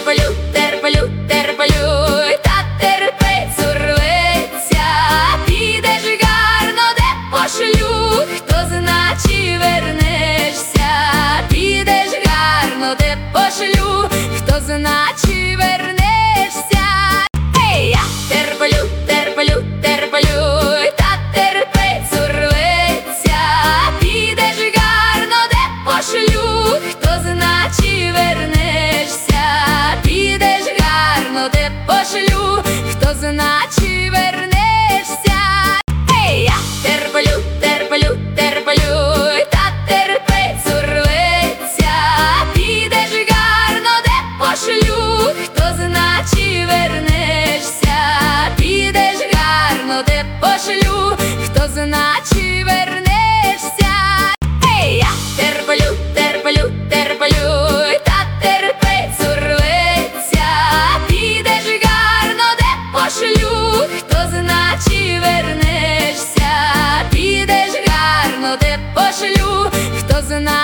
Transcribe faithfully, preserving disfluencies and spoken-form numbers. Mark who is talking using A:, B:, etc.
A: терплю, терплю, терплю, та терпець урветься. Підеш гарно, де пошлю, хто зна, чи вернешся. Підеш гарно, де пошлю, хто зна, чи вернешся. Ей, я терплю, терплю, терплю, та терпець урветься. Підеш гарно, де пошлю, хто зна, чи вернешся. Підеш гарно, де пошлю, хто зна, чи вернешся. Ей, я терплю, терплю, терплю, та терпець урветься. Підеш гарно, де пошлю, хто зна, чи вернешся. Підеш гарно, де пошлю, хто зна, чи вернешся. Ей, я терплю, терплю, терплю, та терпець урветься. Підеш гарно, де пошлю, хто зна, чи вернешся. Підеш гарно, де пошлю, хто зна,